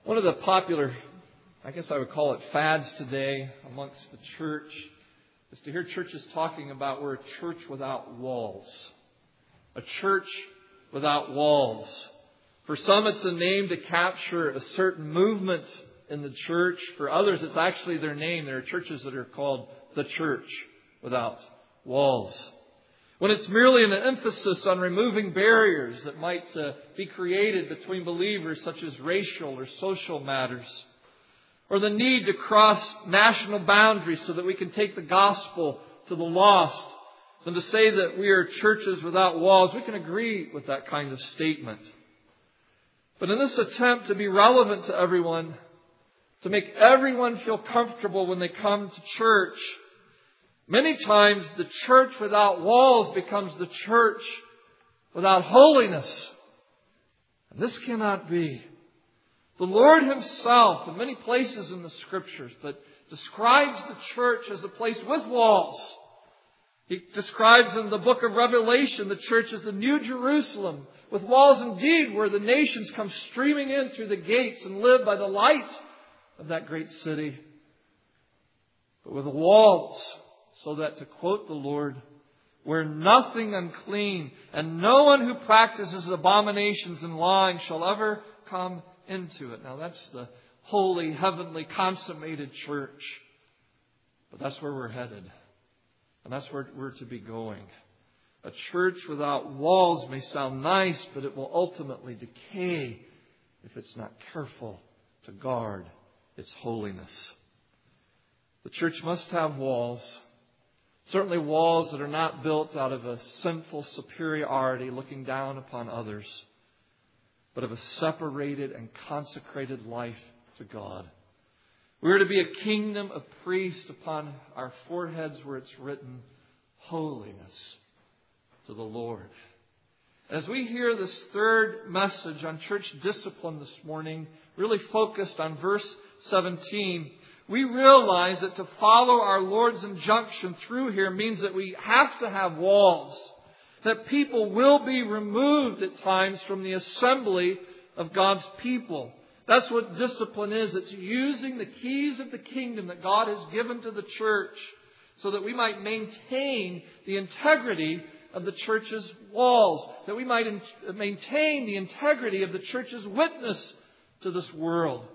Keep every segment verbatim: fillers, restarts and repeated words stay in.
One of the popular, I guess I would call it fads today amongst the church, is to hear churches talking about we're a church without walls. A church without walls. For some, it's a name to capture a certain movement in the church. For others, it's actually their name. There are churches that are called the church without walls. When it's merely an emphasis on removing barriers that might uh, be created between believers, such as racial or social matters, or the need to cross national boundaries so that we can take the gospel to the lost, than to say that we are churches without walls, we can agree with that kind of statement. But in this attempt to be relevant to everyone, to make everyone feel comfortable when they come to church, many times the church without walls becomes the church without holiness. And this cannot be. The Lord Himself, in many places in the Scriptures, but describes the church as a place with walls. He describes in the book of Revelation the church as the New Jerusalem, with walls indeed, where the nations come streaming in through the gates and live by the light of that great city. But with walls, so that, to quote the Lord, where nothing unclean and no one who practices abominations and lying shall ever come into it. Now that's the holy, heavenly, consummated church. But that's where we're headed. And that's where we're to be going. A church without walls may sound nice, but it will ultimately decay if it's not careful to guard its holiness. The church must have walls. Certainly walls that are not built out of a sinful superiority looking down upon others, but of a separated and consecrated life to God. We are to be a kingdom of priests upon our foreheads where it's written, holiness to the Lord. As we hear this third message on church discipline this morning, really focused on verse seventeen, we realize that to follow our Lord's injunction through here means that we have to have walls. That people will be removed at times from the assembly of God's people. That's what discipline is. It's using the keys of the kingdom that God has given to the church so that we might maintain the integrity of the church's walls. That we might in- maintain the integrity of the church's witness to this world.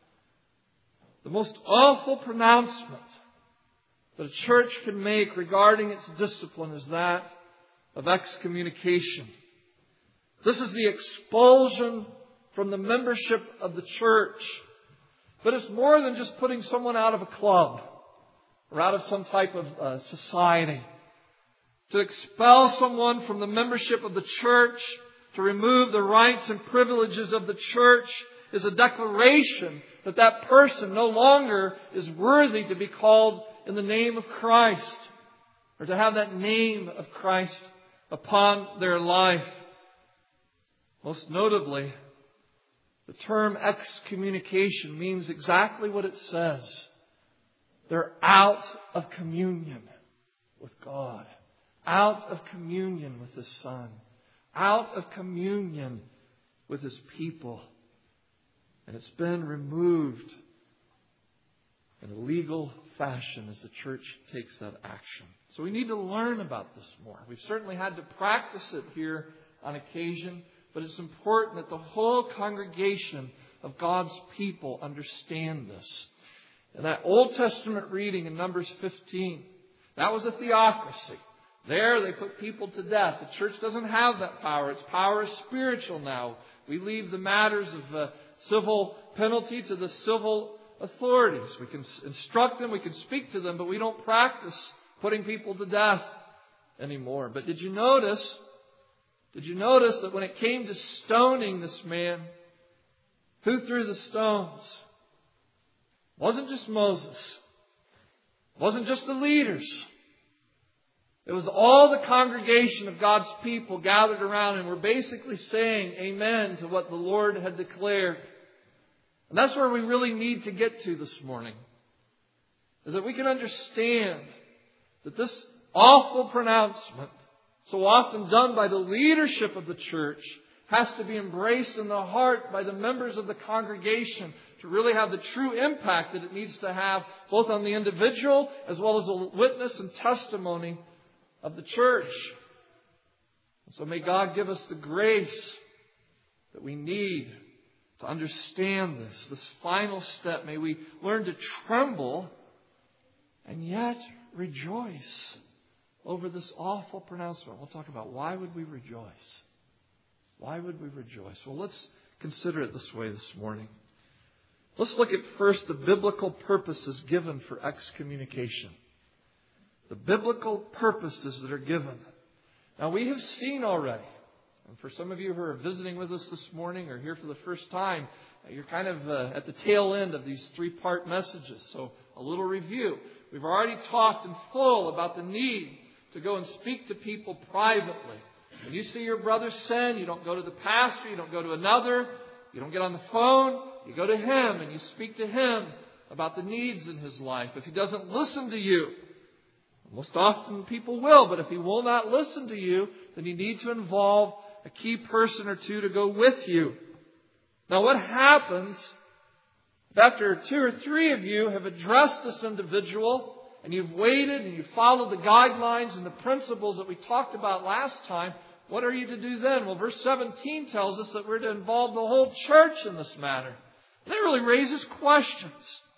The most awful pronouncement that a church can make regarding its discipline is that of excommunication. This is the expulsion from the membership of the church. But it's more than just putting someone out of a club or out of some type of uh, society. To expel someone from the membership of the church, to remove the rights and privileges of the church, is a declaration that that person no longer is worthy to be called in the name of Christ, or to have that name of Christ upon their life. Most notably, the term excommunication means exactly what it says. They're out of communion with God, out of communion with His Son, out of communion with His people. And it's been removed in a legal fashion as the church takes that action. So we need to learn about this more. We've certainly had to practice it here on occasion, but it's important that the whole congregation of God's people understand this. And that Old Testament reading in Numbers fifteen, that was a theocracy. There they put people to death. The church doesn't have that power. Its power is spiritual now. We leave the matters of uh, civil penalty to the civil authorities. We can instruct them, we can speak to them, but we don't practice putting people to death anymore. But did you notice, did you notice that when it came to stoning this man, who threw the stones? It wasn't just Moses. It wasn't just the leaders. It was all the congregation of God's people gathered around and were basically saying amen to what the Lord had declared. And that's where we really need to get to this morning. Is that we can understand that this awful pronouncement, so often done by the leadership of the church, has to be embraced in the heart by the members of the congregation to really have the true impact that it needs to have, both on the individual as well as a witness and testimony of the church. So may God give us the grace that we need to understand this, this final step. May we learn to tremble and yet rejoice over this awful pronouncement. We'll talk about why would we rejoice? Why would we rejoice? Well, let's consider it this way this morning. Let's look at first the biblical purposes given for excommunication. The biblical purposes that are given. Now, we have seen already, and for some of you who are visiting with us this morning or here for the first time, you're kind of uh, at the tail end of these three-part messages. So a little review. We've already talked in full about the need to go and speak to people privately. When you see your brother sin, you don't go to the pastor, you don't go to another, you don't get on the phone, you go to him and you speak to him about the needs in his life. If he doesn't listen to you, most often people will, but if he will not listen to you, then you need to involve a key person or two to go with you. Now, what happens if after two or three of you have addressed this individual and you've waited and you've followed the guidelines and the principles that we talked about last time? What are you to do then? Well, verse seventeen tells us that we're to involve the whole church in this matter. And that really raises questions.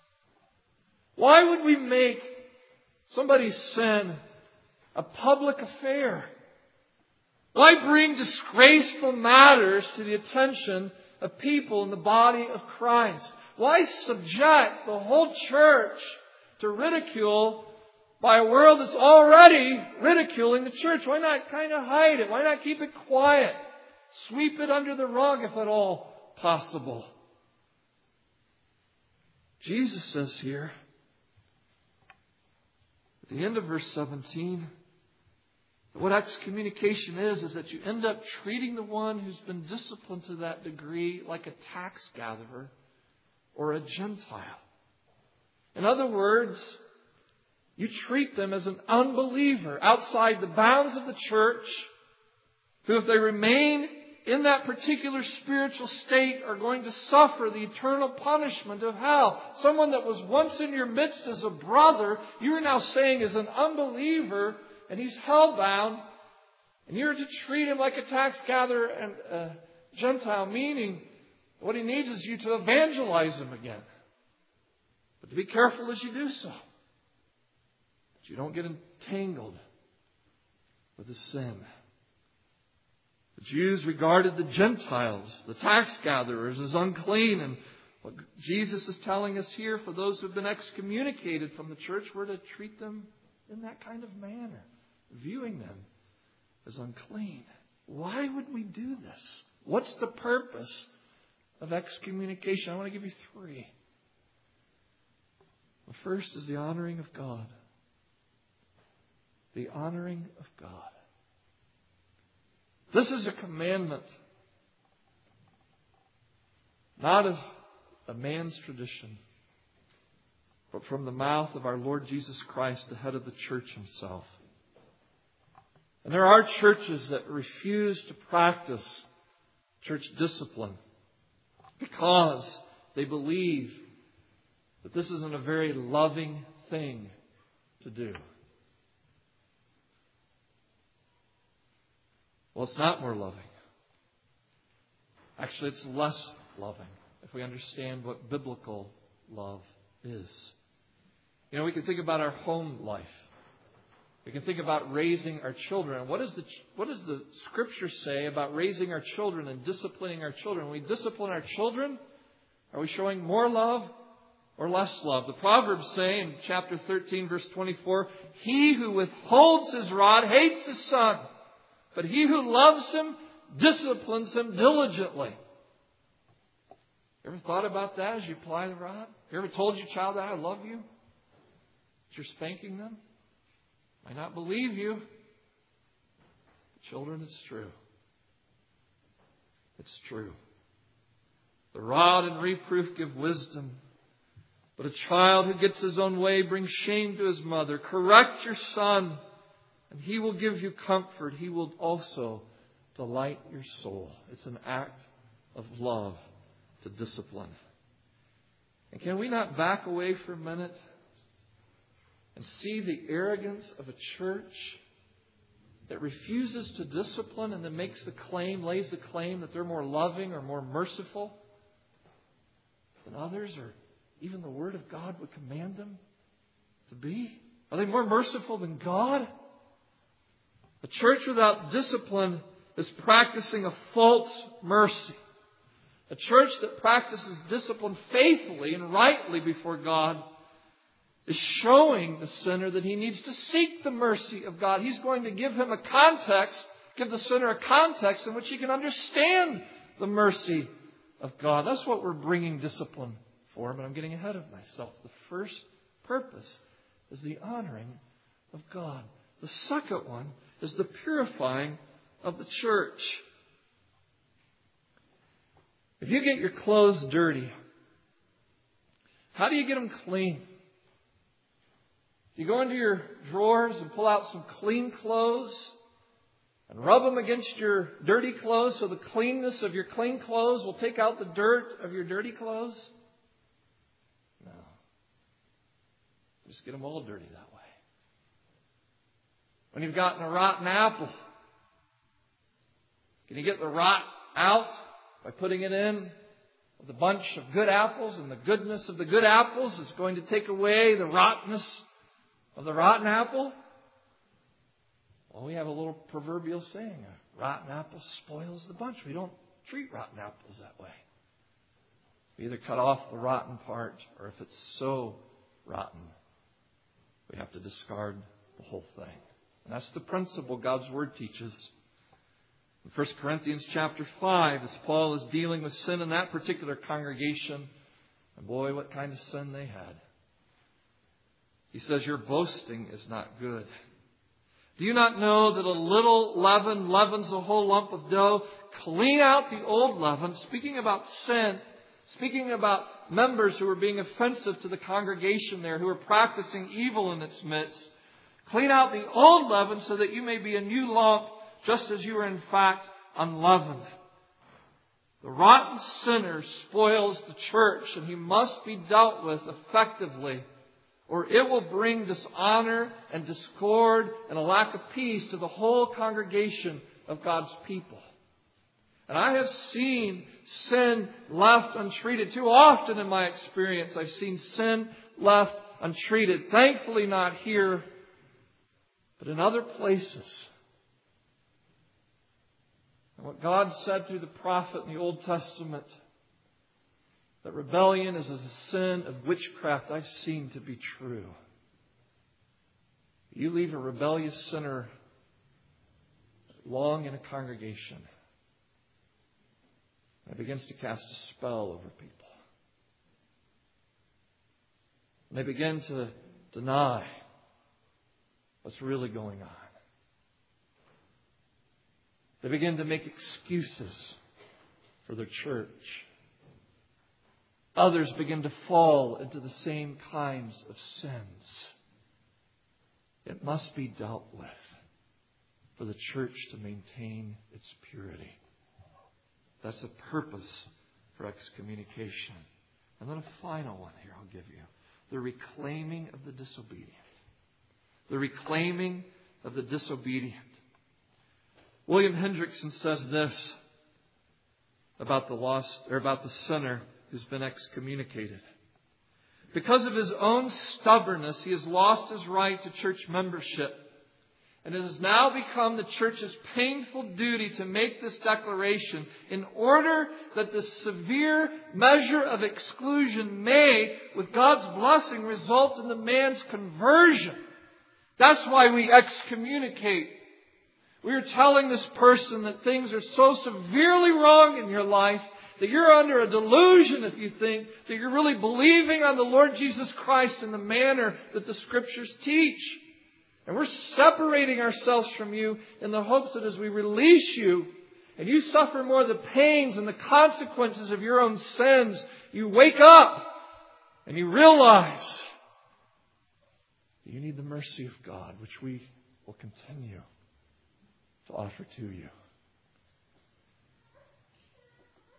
Why would we make somebody's sin a public affair? Why bring disgraceful matters to the attention of people in the body of Christ? Why subject the whole church to ridicule by a world that's already ridiculing the church? Why not kind of hide it? Why not keep it quiet? Sweep it under the rug if at all possible. Jesus says here, at the end of verse seventeen, what excommunication is, is that you end up treating the one who's been disciplined to that degree like a tax gatherer or a Gentile. In other words, you treat them as an unbeliever outside the bounds of the church, who, if they remain in that particular spiritual state, are going to suffer the eternal punishment of hell. Someone that was once in your midst as a brother, you are now saying is an unbeliever, and he's hell-bound, and you're to treat him like a tax gatherer and a Gentile, meaning what he needs is you to evangelize him again. But to be careful as you do so, that you don't get entangled with his sin. The Jews regarded the Gentiles, the tax gatherers, as unclean. And what Jesus is telling us here, for those who have been excommunicated from the church, we're to treat them in that kind of manner, viewing them as unclean. Why would we do this? What's the purpose of excommunication? I want to give you three. The first is the honoring of God. The honoring of God. This is a commandment, not of a man's tradition, but from the mouth of our Lord Jesus Christ, the head of the church himself. And there are churches that refuse to practice church discipline because they believe that this isn't a very loving thing to do. Well, it's not more loving. Actually, it's less loving if we understand what biblical love is. You know, we can think about our home life. We can think about raising our children. What does the what does the Scripture say about raising our children and disciplining our children? When we discipline our children, are we showing more love or less love? The Proverbs say in chapter thirteen, verse twenty-four, "He who withholds his rod hates his son, but he who loves him disciplines him diligently." You ever thought about that as you apply the rod? You ever told your child that I love you? That you're spanking them? I not believe you. Children, it's true. It's true. The rod and reproof give wisdom, but a child who gets his own way brings shame to his mother. Correct your son, and he will give you comfort. He will also delight your soul. It's an act of love to discipline. And can we not back away for a minute and see the arrogance of a church that refuses to discipline and then makes the claim, lays the claim that they're more loving or more merciful than others, or even the Word of God would command them to be? Are they more merciful than God? A church without discipline is practicing a false mercy. A church that practices discipline faithfully and rightly before God is showing the sinner that he needs to seek the mercy of God. He's going to give him a context, give the sinner a context in which he can understand the mercy of God. That's what we're bringing discipline for, but I'm getting ahead of myself. The first purpose is the honoring of God. The second one is the purifying of the church. If you get your clothes dirty, how do you get them clean? You go into your drawers and pull out some clean clothes and rub them against your dirty clothes so the cleanness of your clean clothes will take out the dirt of your dirty clothes? No. Just get them all dirty that way. When you've gotten a rotten apple, can you get the rot out by putting it in with a bunch of good apples? And the goodness of the good apples is going to take away the rottenness of the rotten apple? Well, we have a little proverbial saying, a rotten apple spoils the bunch. We don't treat rotten apples that way. We either cut off the rotten part, or if it's so rotten, we have to discard the whole thing. And that's the principle God's Word teaches. In First Corinthians chapter five, as Paul is dealing with sin in that particular congregation, and boy, what kind of sin they had. He says, your boasting is not good. Do you not know that a little leaven leavens the whole lump of dough? Clean out the old leaven. Speaking about sin, speaking about members who were being offensive to the congregation there, who were practicing evil in its midst. Clean out the old leaven so that you may be a new lump, just as you are in fact unleavened. The rotten sinner spoils the church, and he must be dealt with effectively, or it will bring dishonor and discord and a lack of peace to the whole congregation of God's people. And I have seen sin left untreated. Too often in my experience, I've seen sin left untreated. Thankfully not here, but in other places. And what God said through the prophet in the Old Testament, that rebellion is a sin of witchcraft, I've seen to be true. You leave a rebellious sinner long in a congregation, and it begins to cast a spell over people. And they begin to deny what's really going on. They begin to make excuses for their church. Others begin to fall into the same kinds of sins. It must be dealt with for the church to maintain its purity. That's the purpose for excommunication. And then a final one here I'll give you. The reclaiming of the disobedient. The reclaiming of the disobedient. William Hendrickson says this about the lost, or about the sinner who's been excommunicated. Because of his own stubbornness, he has lost his right to church membership. And it has now become the church's painful duty to make this declaration in order that the severe measure of exclusion may, with God's blessing, result in the man's conversion. That's why we excommunicate. We are telling this person that things are so severely wrong in your life that you're under a delusion if you think that you're really believing on the Lord Jesus Christ in the manner that the Scriptures teach. And we're separating ourselves from you in the hopes that as we release you and you suffer more of the pains and the consequences of your own sins, you wake up and you realize that you need the mercy of God, which we will continue to offer to you.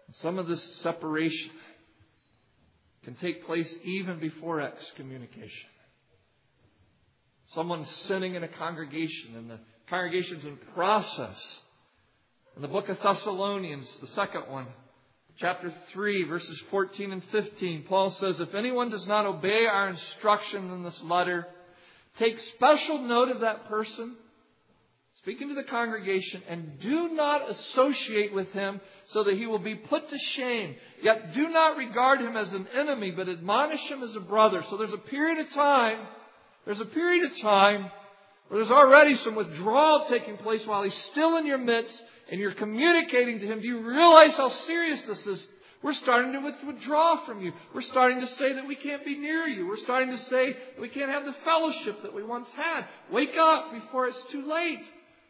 Some of this separation can take place even before excommunication. Someone's sinning in a congregation, and the congregation's in process. In the book of Thessalonians, the second one, chapter three, verses fourteen and fifteen, Paul says, if anyone does not obey our instruction in this letter, take special note of that person, speaking to the congregation, and do not associate with him so that he will be put to shame. Yet do not regard him as an enemy, but admonish him as a brother. So there's a period of time, there's a period of time where there's already some withdrawal taking place while he's still in your midst, and you're communicating to him. Do you realize how serious this is? We're starting to withdraw from you. We're starting to say that we can't be near you. We're starting to say that we can't have the fellowship that we once had. Wake up before it's too late.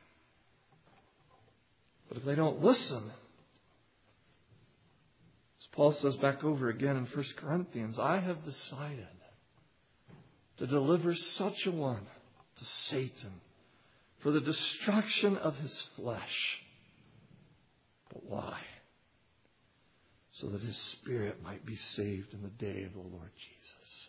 But if they don't listen, as Paul says back over again in First Corinthians, I have decided to deliver such a one to Satan for the destruction of his flesh. But why? So that his spirit might be saved in the day of the Lord Jesus.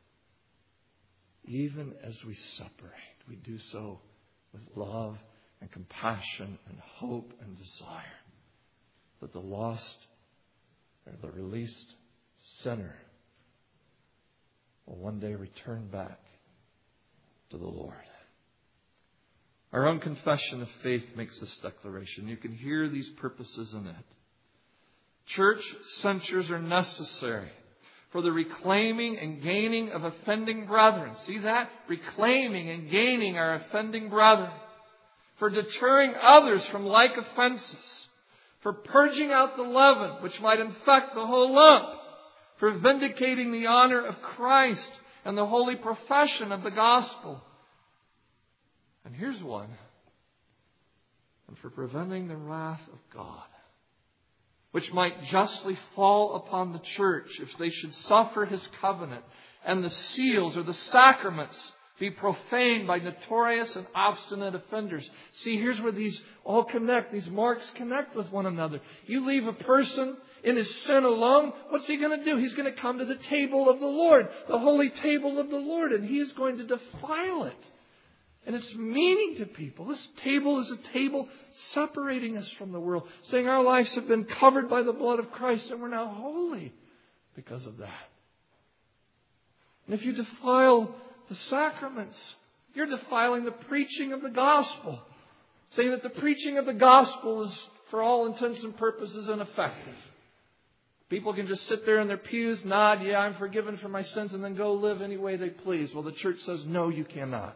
Even as we separate, we do so with love and compassion and hope and desire that the lost or the released sinner will one day return back to the Lord. Our own confession of faith makes this declaration. You can hear these purposes in it. Church censures are necessary for the reclaiming and gaining of offending brethren. See that? Reclaiming and gaining our offending brethren. For deterring others from like offenses. For purging out the leaven which might infect the whole lump. For vindicating the honor of Christ and the holy profession of the gospel. And here's one. And for preventing the wrath of God, which might justly fall upon the church if they should suffer his covenant, and the seals or the sacraments be profaned by notorious and obstinate offenders. See, here's where these all connect. These marks connect with one another. You leave a person in his sin alone, what's he going to do? He's going to come to the table of the Lord, the holy table of the Lord, and he is going to defile it. And it's meaning to people. This table is a table separating us from the world, saying our lives have been covered by the blood of Christ and we're now holy because of that. And if you defile the sacraments, you're defiling the preaching of the gospel, saying that the preaching of the gospel is, for all intents and purposes, ineffective. People can just sit there in their pews, nod, yeah, I'm forgiven for my sins, and then go live any way they please. Well, the church says, no, you cannot.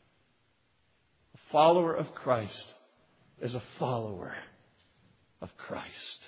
A follower of Christ is a follower of Christ.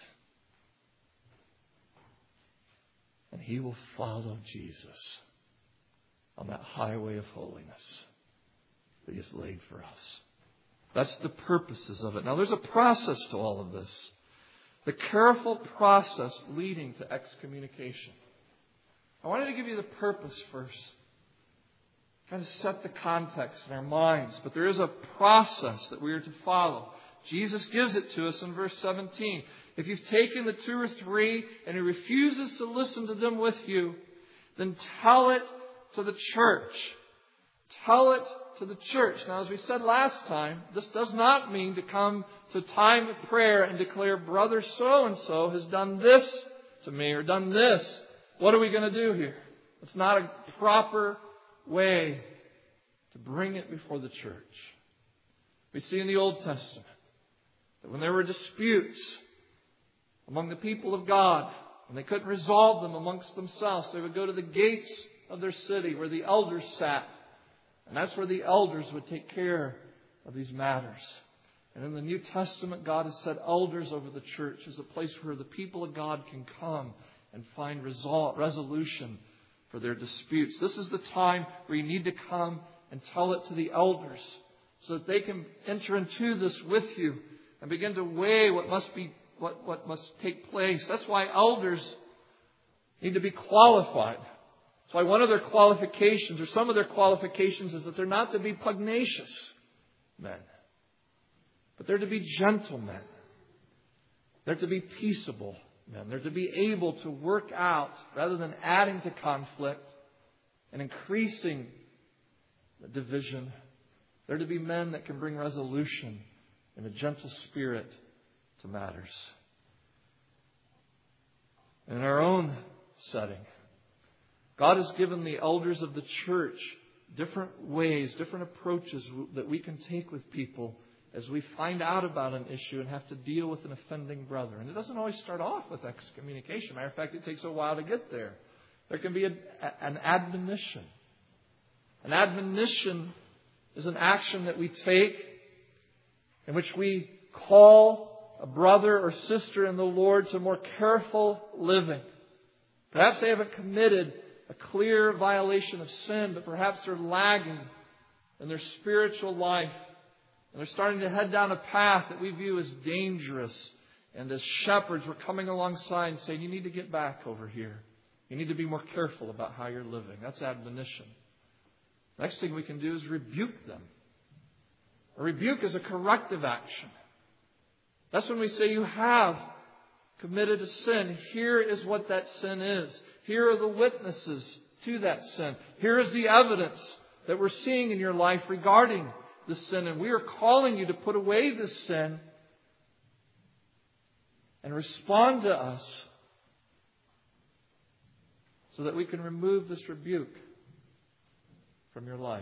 And he will follow Jesus on that highway of holiness that he has laid for us. That's the purposes of it. Now, there's a process to all of this. The careful process leading to excommunication. I wanted to give you the purpose first. Kind of set the context in our minds. But there is a process that we are to follow. Jesus gives it to us in verse seventeen. If you've taken the two or three and he refuses to listen to them with you, then tell it to the church. Tell it to the church. Now, as we said last time, this does not mean to come to time of prayer and declare, brother so-and-so has done this to me or done this. What are we going to do here? It's not a proper way to bring it before the church. We see in the Old Testament that when there were disputes among the people of God, and they couldn't resolve them amongst themselves, they would go to the gates of their city where the elders sat. And that's where the elders would take care of these matters. And in the New Testament, God has set elders over the church as a place where the people of God can come and find resol- resolution for their disputes. This is the time where you need to come and tell it to the elders so that they can enter into this with you and begin to weigh what must be what, what must take place. That's why elders need to be qualified. That's why one of their qualifications, or some of their qualifications, is that they're not to be pugnacious men, but they're to be gentlemen. They're to be peaceable men. They're to be able to work out, rather than adding to conflict and increasing the division. They're to be men that can bring resolution and a gentle spirit to matters. In our own setting, God has given the elders of the church different ways, different approaches that we can take with people as we find out about an issue and have to deal with an offending brother. And it doesn't always start off with excommunication. Matter of fact, it takes a while to get there. There can be a, an admonition. An admonition is an action that we take in which we call a brother or sister in the Lord to more careful living. Perhaps they haven't committed a clear violation of sin, but perhaps they're lagging in their spiritual life. And they're starting to head down a path that we view as dangerous. And as shepherds, we're coming alongside and saying, you need to get back over here. You need to be more careful about how you're living. That's admonition. Next thing we can do is rebuke them. A rebuke is a corrective action. That's when we say you have committed a sin. Here is what that sin is. Here are the witnesses to that sin. Here is the evidence that we're seeing in your life regarding the sin. And we are calling you to put away this sin and respond to us so that we can remove this rebuke from your life.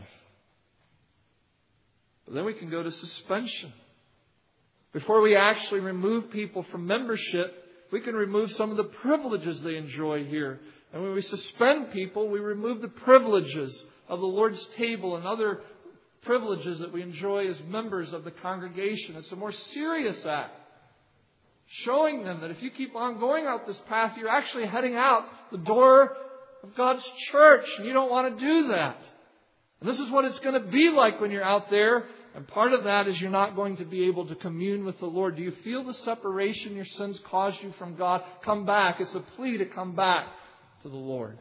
But then we can go to suspension. Before we actually remove people from membership, we can remove some of the privileges they enjoy here. And when we suspend people, we remove the privileges of the Lord's table and other privileges that we enjoy as members of the congregation. It's a more serious act. Showing them that if you keep on going out this path, you're actually heading out the door of God's church. And you don't want to do that. And this is what it's going to be like when you're out there. And part of that is you're not going to be able to commune with the Lord. Do you feel the separation your sins caused you from God? Come back. It's a plea to come back to the Lord.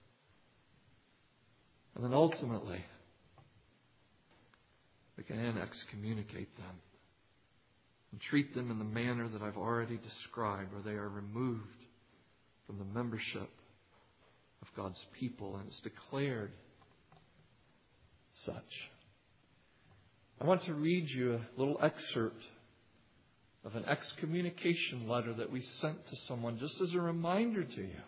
And then ultimately, we can excommunicate them and treat them in the manner that I've already described, where they are removed from the membership of God's people, and it's declared such. I want to read you a little excerpt of an excommunication letter that we sent to someone, just as a reminder to you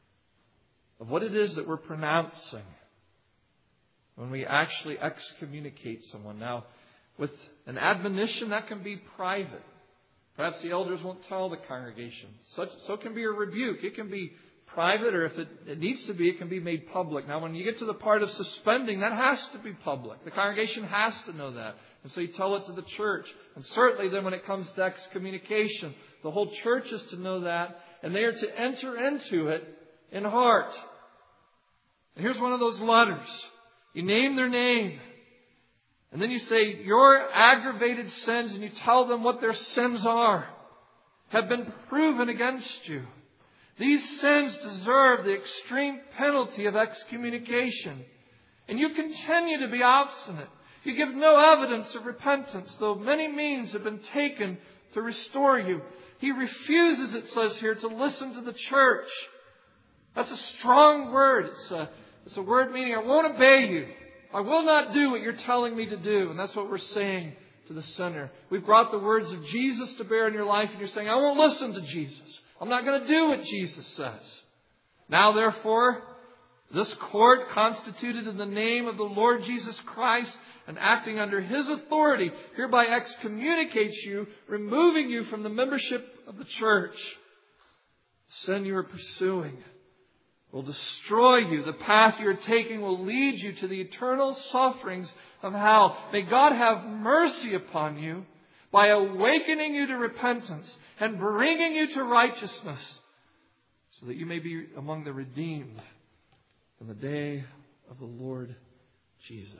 of what it is that we're pronouncing when we actually excommunicate someone. Now, with an admonition, that can be private. Perhaps the elders won't tell the congregation. Such, so it can be a rebuke. It can be private, or if it, it needs to be, it can be made public. Now, when you get to the part of suspending, that has to be public. The congregation has to know that. And so you tell it to the church. And certainly then when it comes to excommunication, the whole church is to know that. And they are to enter into it in heart. And here's one of those letters. You name their name. And then you say, your aggravated sins, and you tell them what their sins are, have been proven against you. These sins deserve the extreme penalty of excommunication. And you continue to be obstinate. You give no evidence of repentance, though many means have been taken to restore you. He refuses, it says here, to listen to the church. That's a strong word. It's a, it's a word meaning, I won't obey you. I will not do what you're telling me to do. And that's what we're saying to the sinner. We've brought the words of Jesus to bear in your life, and you're saying, I won't listen to Jesus. I'm not going to do what Jesus says. Now, therefore, this court, constituted in the name of the Lord Jesus Christ and acting under His authority, hereby excommunicates you, removing you from the membership of the church. The sin you are pursuing will destroy you. The path you are taking will lead you to the eternal sufferings of hell. May God have mercy upon you by awakening you to repentance and bringing you to righteousness, so that you may be among the redeemed in the day of the Lord Jesus.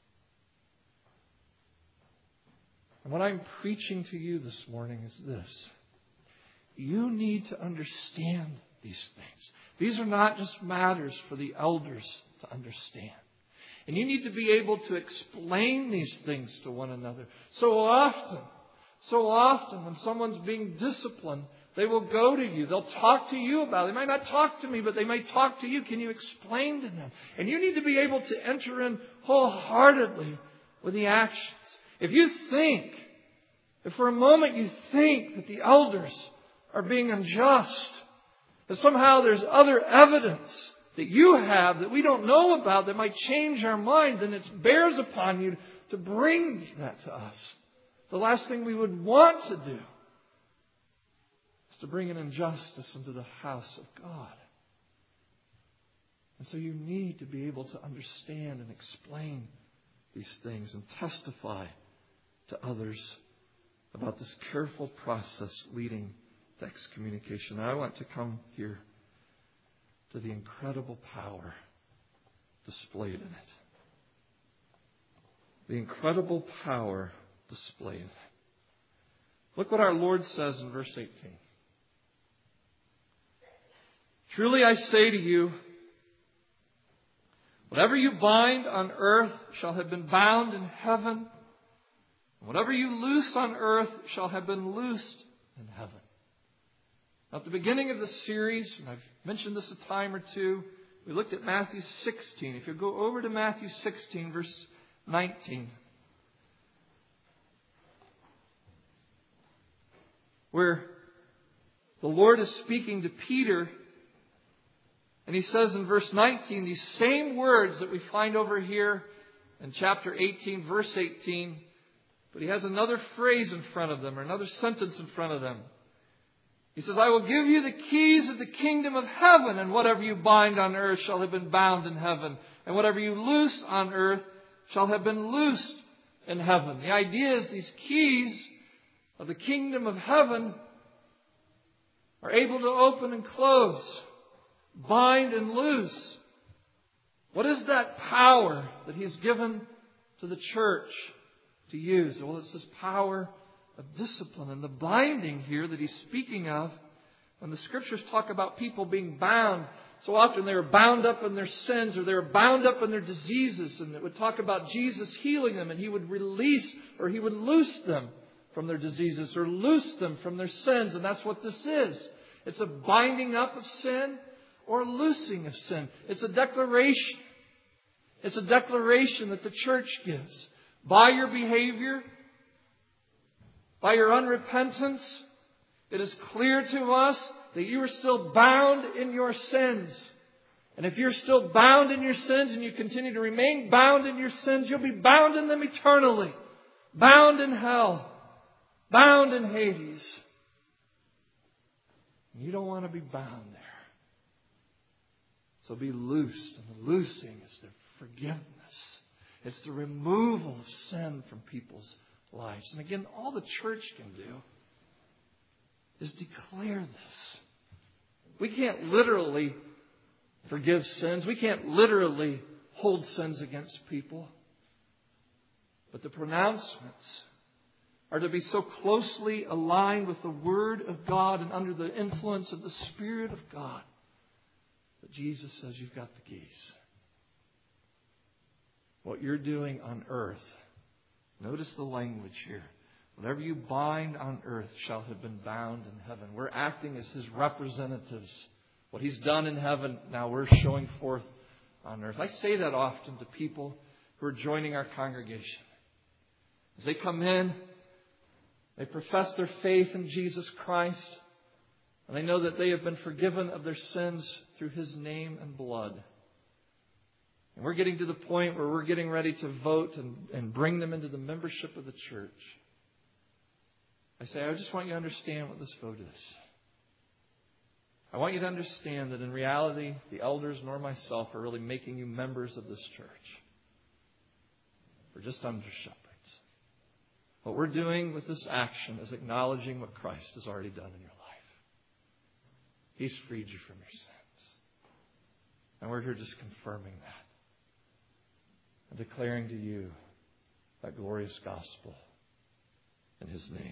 And what I'm preaching to you this morning is this. You need to understand these things. These are not just matters for the elders to understand. And you need to be able to explain these things to one another. So often, so often when someone's being disciplined, They will go to you. They'll talk to you about it. They might not talk to me, but they may talk to you. Can you explain to them? And you need to be able to enter in wholeheartedly with the actions. If you think, if for a moment you think that the elders are being unjust, that somehow there's other evidence that you have that we don't know about that might change our mind, then it bears upon you to bring that to us. The last thing we would want to do is to bring an injustice into the house of God. And so you need to be able to understand and explain these things and testify to others about this careful process leading to excommunication. Now I want to come here to the incredible power displayed in it. The incredible power displayed. Look what our Lord says in verse eighteen. Truly I say to you, whatever you bind on earth shall have been bound in heaven. Whatever you loose on earth shall have been loosed in heaven. Now, at the beginning of the series, and I've mentioned this a time or two, we looked at Matthew sixteen. If you go over to Matthew sixteen, verse nineteen, where the Lord is speaking to Peter, and He says in verse nineteen, these same words that we find over here in chapter eighteen, verse eighteen, but He has another phrase in front of them, or another sentence in front of them. He says, I will give you the keys of the kingdom of heaven, and whatever you bind on earth shall have been bound in heaven, and whatever you loose on earth shall have been loosed in heaven. The idea is these keys of the kingdom of heaven are able to open and close, bind and loose. What is that power that He has given to the church to use? Well, it's this power of discipline. And the binding here that He's speaking of, when the Scriptures talk about people being bound, so often they were bound up in their sins or they were bound up in their diseases. And it would talk about Jesus healing them, and He would release or He would loose them from their diseases or loose them from their sins. And that's what this is. It's a binding up of sin or a loosing of sin. It's a declaration. It's a declaration that the church gives. By your behavior, by your unrepentance, it is clear to us that you are still bound in your sins. And if you're still bound in your sins and you continue to remain bound in your sins, you'll be bound in them eternally. Bound in hell. Bound in Hades. And you don't want to be bound there. So be loosed. And the loosing is the forgiveness. It's the removal of sin from people's lives. And again, all the church can do is declare this. We can't literally forgive sins. We can't literally hold sins against people. But the pronouncements are to be so closely aligned with the Word of God and under the influence of the Spirit of God that Jesus says you've got the keys. What you're doing on earth, notice the language here. Whatever you bind on earth shall have been bound in heaven. We're acting as His representatives. What He's done in heaven, now we're showing forth on earth. I say that often to people who are joining our congregation. As they come in, they profess their faith in Jesus Christ, and they know that they have been forgiven of their sins through His name and blood. And we're getting to the point where we're getting ready to vote and, and bring them into the membership of the church. I say, I just want you to understand what this vote is. I want you to understand that in reality, the elders nor myself are really making you members of this church. We're just under shepherds. What we're doing with this action is acknowledging what Christ has already done in your life. He's freed you from your sins. And we're here just confirming that. And declaring to you that glorious gospel in His name.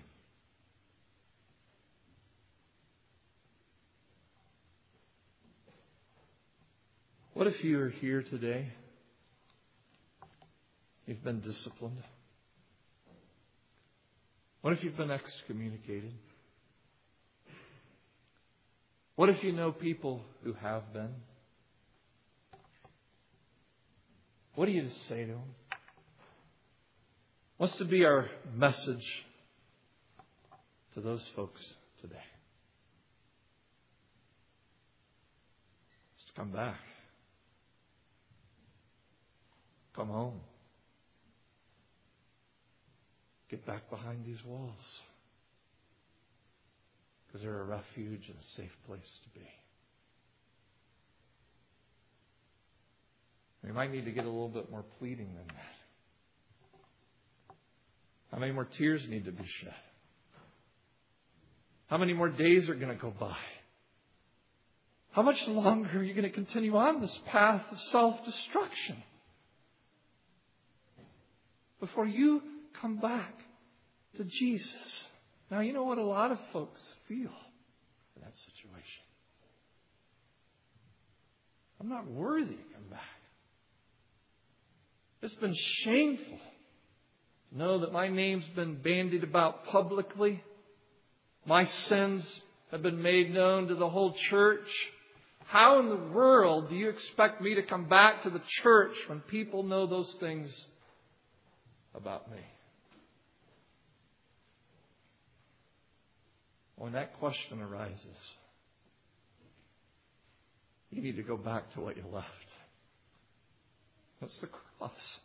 What if you are here today? You've been disciplined. What if you've been excommunicated? What if you know people who have been? What do you say to them? What's to be our message to those folks today? It's to come back. Come home. Get back behind these walls. Because they're a refuge and a safe place to be. We might need to get a little bit more pleading than that. How many more tears need to be shed? How many more days are going to go by? How much longer are you going to continue on this path of self-destruction before you come back to Jesus? Now, you know what a lot of folks feel in that situation. I'm not worthy to come back. It's been shameful to know that my name's been bandied about publicly. My sins have been made known to the whole church. How in the world do you expect me to come back to the church when people know those things about me? When that question arises, you need to go back to what you left. That's the cross.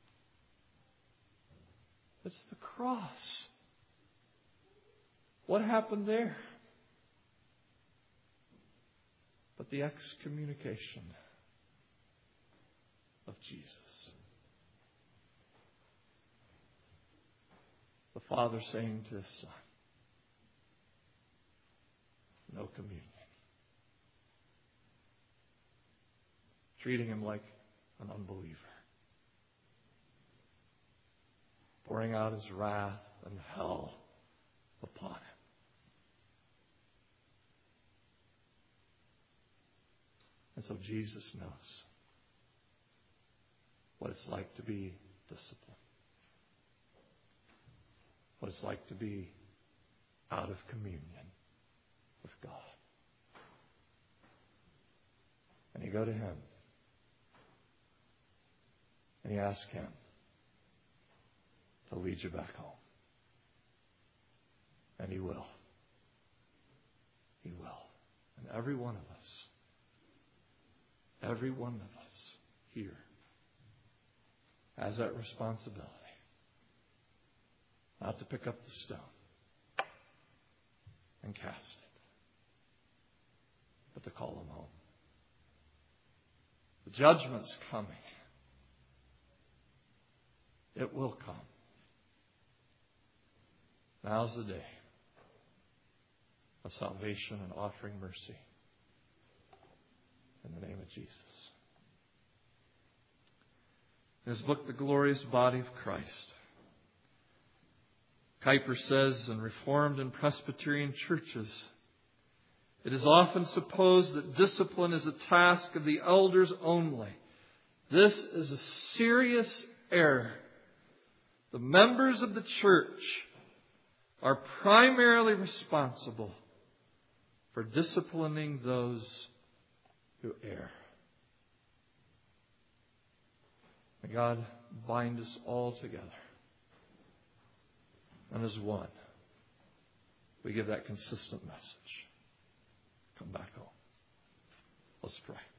It's the cross. What happened there? But the excommunication of Jesus. The Father saying to His Son, no communion. Treating Him like an unbeliever. Pouring out His wrath and hell upon Him. And so Jesus knows what it's like to be disciplined. What it's like to be out of communion with God. And you go to Him. And you ask Him to lead you back home. And He will. He will. And every one of us, every one of us here has that responsibility. Not to pick up the stone and cast it, but to call Him home. The judgment's coming. It will come. Now's the day of salvation and offering mercy in the name of Jesus. In his book, The Glorious Body of Christ, Kuyper says, in Reformed and Presbyterian churches, it is often supposed that discipline is a task of the elders only. This is a serious error. The members of the church are primarily responsible for disciplining those who err. May God bind us all together. And as one, we give that consistent message. Come back home. Let's pray.